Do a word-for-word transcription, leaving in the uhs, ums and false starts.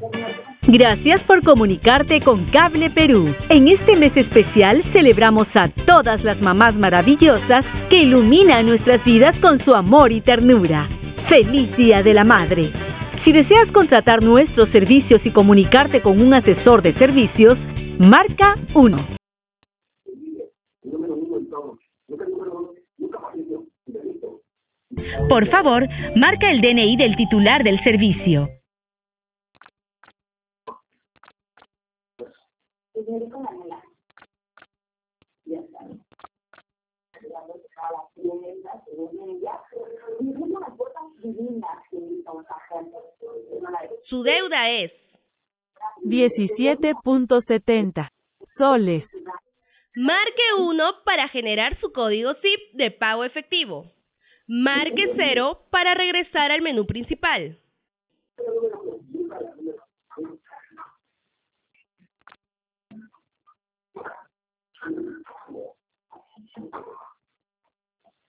Gracias por comunicarte con Cable Perú. En este mes especial celebramos a todas las mamás maravillosas que iluminan nuestras vidas con su amor y ternura. ¡Feliz Día de la Madre! Si deseas contratar nuestros servicios y comunicarte con un asesor de servicios, marca uno. Por favor, marca el D N I del titular del servicio. Su deuda es diecisiete punto setenta soles. Marque uno para generar su código S I P de pago efectivo. Marque cero para regresar al menú principal.